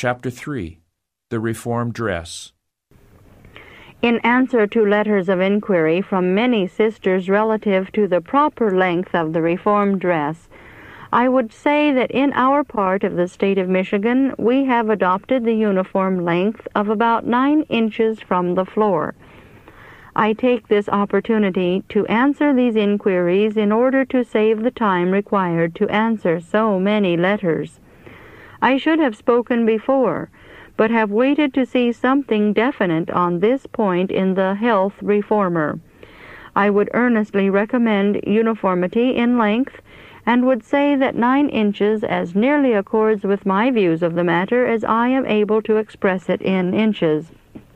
Chapter 3. The Reform Dress. In answer to letters of inquiry from many sisters relative to the proper length of the reform dress, I would say that in our part of the state of Michigan we have adopted the uniform length of about 9 inches from the floor. I take this opportunity to answer these inquiries in order to save the time required to answer so many letters. I should have spoken before, but have waited to see something definite on this point in the Health Reformer. I would earnestly recommend uniformity in length, and would say that 9 inches as nearly accords with my views of the matter as I am able to express it in inches.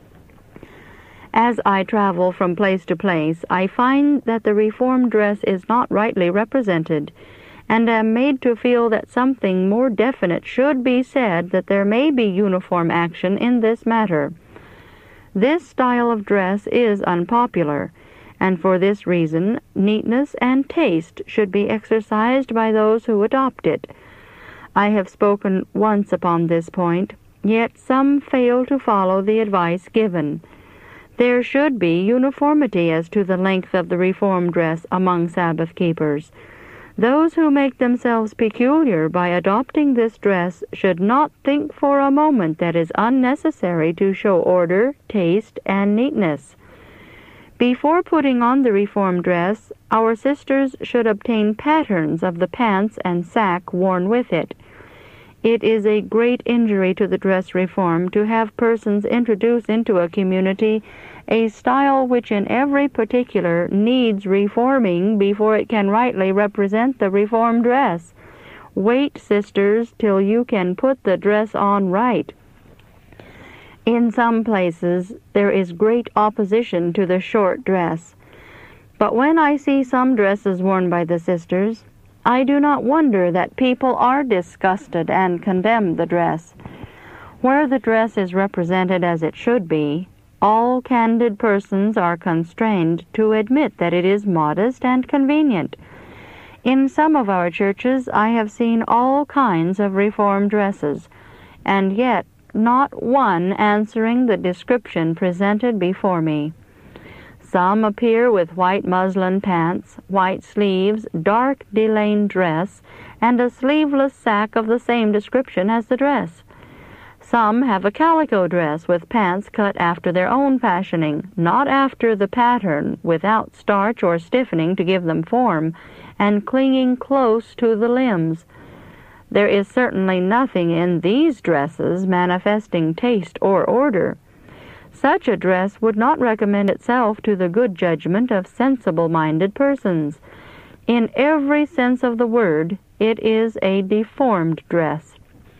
As I travel from place to place, I find that the reform dress is not rightly represented, and am made to feel that something more definite should be said, that there may be uniform action in this matter. This style of dress is unpopular, and for this reason neatness and taste should be exercised by those who adopt it. I have spoken once upon this point, yet some fail to follow the advice given. There should be uniformity as to the length of the reform dress among Sabbath keepers. Those who make themselves peculiar by adopting this dress should not think for a moment that it is unnecessary to show order, taste, and neatness. Before putting on the reform dress, our sisters should obtain patterns of the pants and sack worn with it. It is a great injury to the dress reform to have persons introduce into a community a style which in every particular needs reforming before it can rightly represent the reform dress. Wait, sisters, till you can put the dress on right. In some places there is great opposition to the short dress, but when I see some dresses worn by the sisters, I do not wonder that people are disgusted and condemn the dress. Where the dress is represented as it should be, all candid persons are constrained to admit that it is modest and convenient. In some of our churches I have seen all kinds of reform dresses, and yet not one answering the description presented before me. Some appear with white muslin pants, white sleeves, dark delaine dress, and a sleeveless sack of the same description as the dress. Some have a calico dress with pants cut after their own fashioning, not after the pattern, without starch or stiffening to give them form, and clinging close to the limbs. There is certainly nothing in these dresses manifesting taste or order. Such a dress would not recommend itself to the good judgment of sensible-minded persons. In every sense of the word, it is a deformed dress.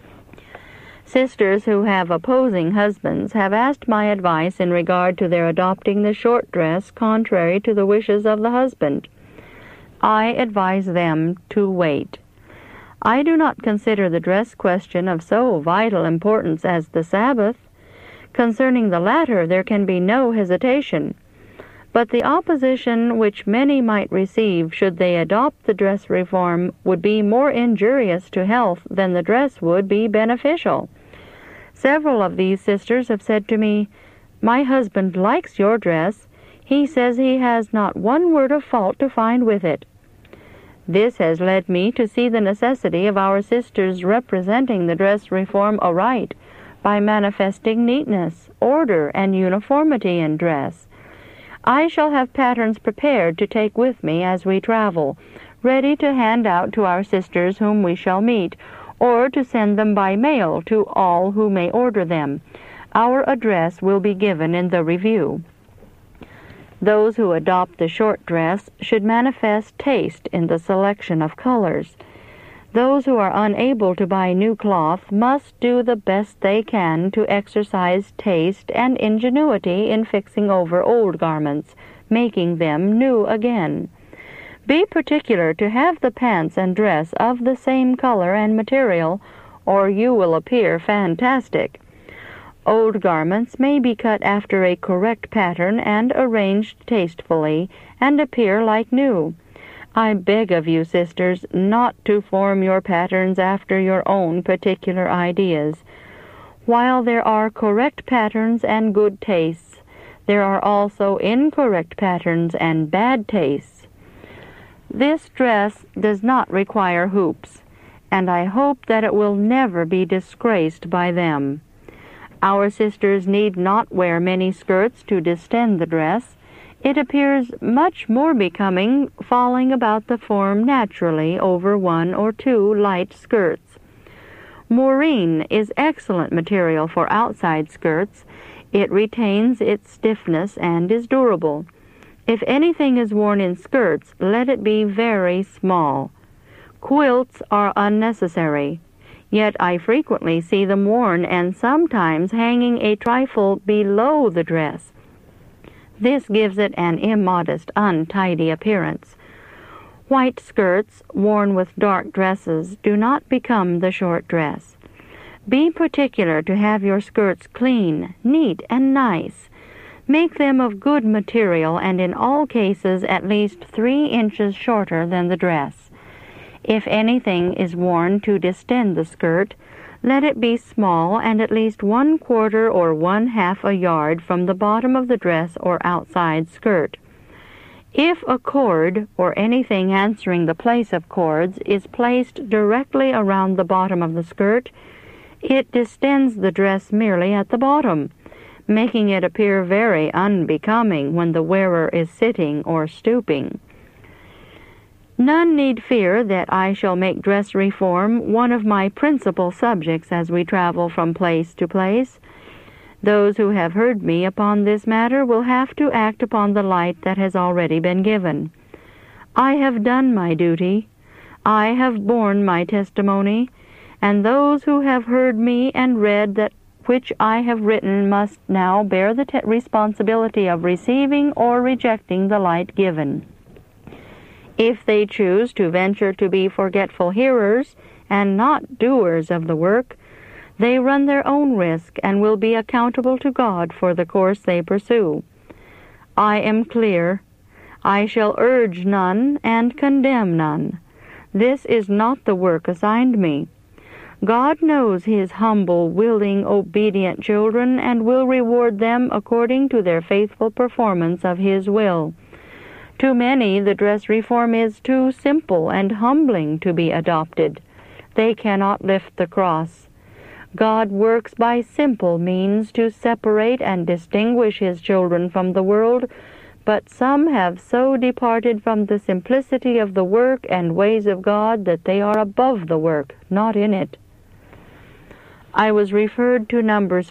Sisters who have opposing husbands have asked my advice in regard to their adopting the short dress contrary to the wishes of the husband. I advise them to wait. I do not consider the dress question of so vital importance as the Sabbath. Concerning the latter there can be no hesitation, but the opposition which many might receive should they adopt the dress reform would be more injurious to health than the dress would be beneficial. Several of these sisters have said to me, "My husband likes your dress. He says he has not one word of fault to find with it." This has led me to see the necessity of our sisters representing the dress reform aright, by manifesting neatness, order, and uniformity in dress. I shall have patterns prepared to take with me as we travel, ready to hand out to our sisters whom we shall meet, or to send them by mail to all who may order them. Our address will be given in the review. Those who adopt the short dress should manifest taste in the selection of colors. Those who are unable to buy new cloth must do the best they can to exercise taste and ingenuity in fixing over old garments, making them new again. Be particular to have the pants and dress of the same color and material, or you will appear fantastic. Old garments may be cut after a correct pattern and arranged tastefully, and appear like new. I beg of you, sisters, not to form your patterns after your own particular ideas. While there are correct patterns and good tastes, there are also incorrect patterns and bad tastes. This dress does not require hoops, and I hope that it will never be disgraced by them. Our sisters need not wear many skirts to distend the dress. It appears much more becoming falling about the form naturally over 1 or 2 light skirts. Moreen is excellent material for outside skirts. It retains its stiffness and is durable. If anything is worn in skirts, let it be very small. Quilts are unnecessary, yet I frequently see them worn and sometimes hanging a trifle below the dress. This gives it an immodest, untidy appearance. White skirts worn with dark dresses do not become the short dress. Be particular to have your skirts clean, neat, and nice. Make them of good material and in all cases at least 3 inches shorter than the dress. If anything is worn to distend the skirt, let it be small and at least 1/4 or 1/2 a yard from the bottom of the dress or outside skirt. If a cord, or anything answering the place of cords, is placed directly around the bottom of the skirt, it distends the dress merely at the bottom, making it appear very unbecoming when the wearer is sitting or stooping. None need fear that I shall make dress reform one of my principal subjects as we travel from place to place. Those who have heard me upon this matter will have to act upon the light that has already been given. I have done my duty. I have borne my testimony, and those who have heard me and read that which I have written must now bear the responsibility of receiving or rejecting the light given. If they choose to venture to be forgetful hearers and not doers of the work, they run their own risk and will be accountable to God for the course they pursue. I am clear. I shall urge none and condemn none. This is not the work assigned me. God knows His humble, willing, obedient children and will reward them according to their faithful performance of His will. To many, the dress reform is too simple and humbling to be adopted. They cannot lift the cross. God works by simple means to separate and distinguish His children from the world, but some have so departed from the simplicity of the work and ways of God that they are above the work, not in it. I was referred to Numbers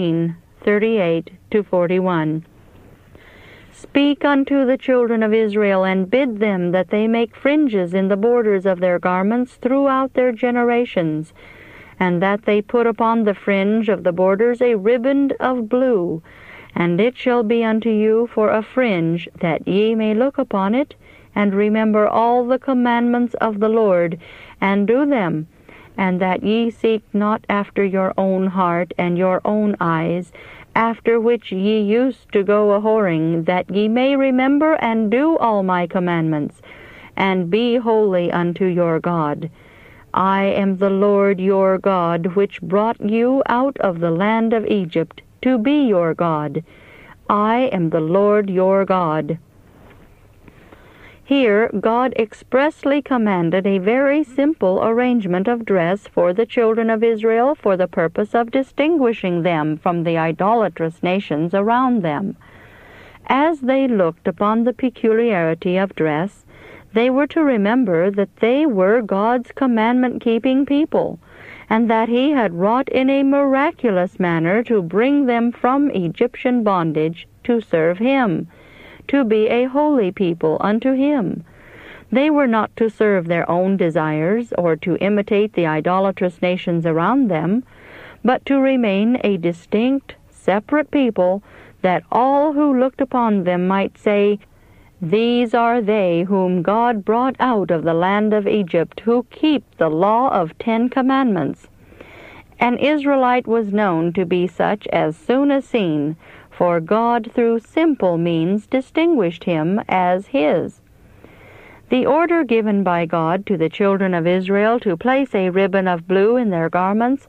15:38-41. Speak unto the children of Israel, and bid them that they make fringes in the borders of their garments throughout their generations, and that they put upon the fringe of the borders a riband of blue, and it shall be unto you for a fringe, that ye may look upon it, and remember all the commandments of the Lord, and do them, and that ye seek not after your own heart and your own eyes, after which ye used to go a-whoring, that ye may remember and do all my commandments, and be holy unto your God. I am the Lord your God, which brought you out of the land of Egypt, to be your God. I am the Lord your God. Here God expressly commanded a very simple arrangement of dress for the children of Israel for the purpose of distinguishing them from the idolatrous nations around them. As they looked upon the peculiarity of dress, they were to remember that they were God's commandment-keeping people, and that He had wrought in a miraculous manner to bring them from Egyptian bondage to serve Him, to be a holy people unto Him. They were not to serve their own desires or to imitate the idolatrous nations around them, but to remain a distinct, separate people, that all who looked upon them might say, "These are they whom God brought out of the land of Egypt, who keep the law of 10 commandments." An Israelite was known to be such as soon as seen, for God through simple means distinguished him as His. The order given by God to the children of Israel to place a ribbon of blue in their garments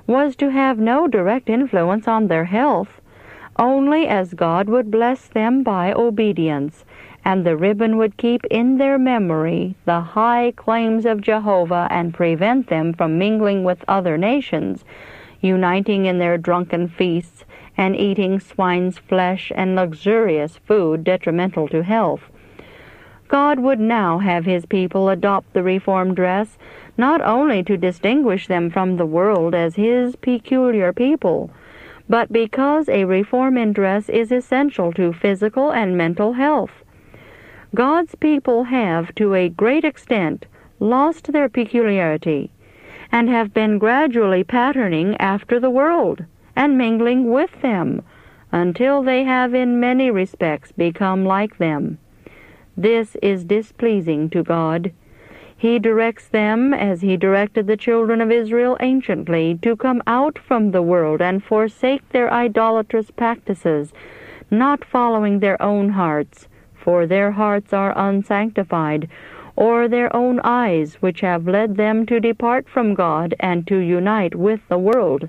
was to have no direct influence on their health, only as God would bless them by obedience, and the ribbon would keep in their memory the high claims of Jehovah and prevent them from mingling with other nations, uniting in their drunken feasts and eating swine's flesh and luxurious food detrimental to health. God would now have His people adopt the reform dress, not only to distinguish them from the world as His peculiar people, but because a reform in dress is essential to physical and mental health. God's people have, to a great extent, lost their peculiarity, and have been gradually patterning after the world, and mingling with them, until they have in many respects become like them. This is displeasing to God. He directs them, as He directed the children of Israel anciently, to come out from the world and forsake their idolatrous practices, not following their own hearts, for their hearts are unsanctified, or their own eyes, which have led them to depart from God and to unite with the world.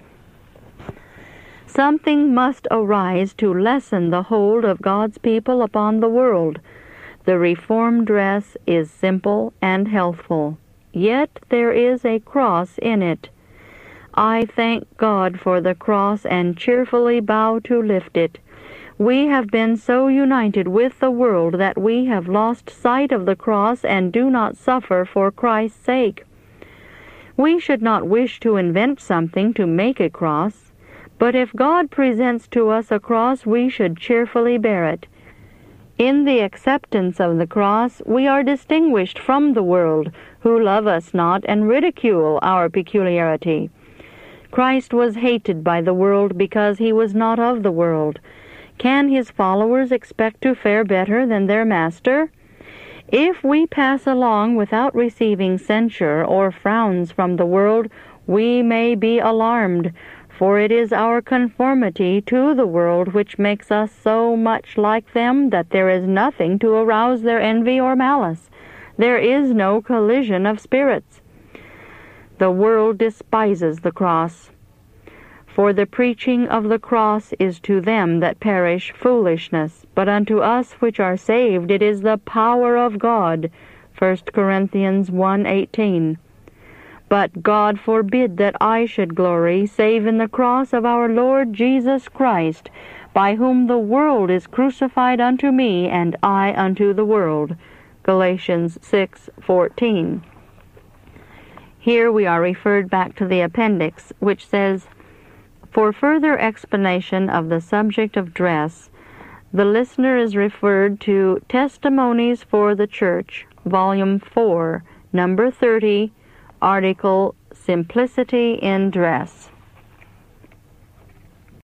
Something must arise to lessen the hold of God's people upon the world. The reform dress is simple and healthful, yet there is a cross in it. I thank God for the cross and cheerfully bow to lift it. We have been so united with the world that we have lost sight of the cross and do not suffer for Christ's sake. We should not wish to invent something to make a cross, but if God presents to us a cross, we should cheerfully bear it. In the acceptance of the cross, we are distinguished from the world, who love us not and ridicule our peculiarity. Christ was hated by the world because He was not of the world. Can His followers expect to fare better than their Master? If we pass along without receiving censure or frowns from the world, we may be alarmed, for it is our conformity to the world which makes us so much like them that there is nothing to arouse their envy or malice. There is no collision of spirits. The world despises the cross. For the preaching of the cross is to them that perish foolishness, but unto us which are saved it is the power of God. 1 Corinthians 1:18. But God forbid that I should glory, save in the cross of our Lord Jesus Christ, by whom the world is crucified unto me, and I unto the world. Galatians 6:14. Here we are referred back to the appendix, which says, for further explanation of the subject of dress, the listener is referred to Testimonies for the Church, Volume 4, Number 30, Article Simplicity in Dress.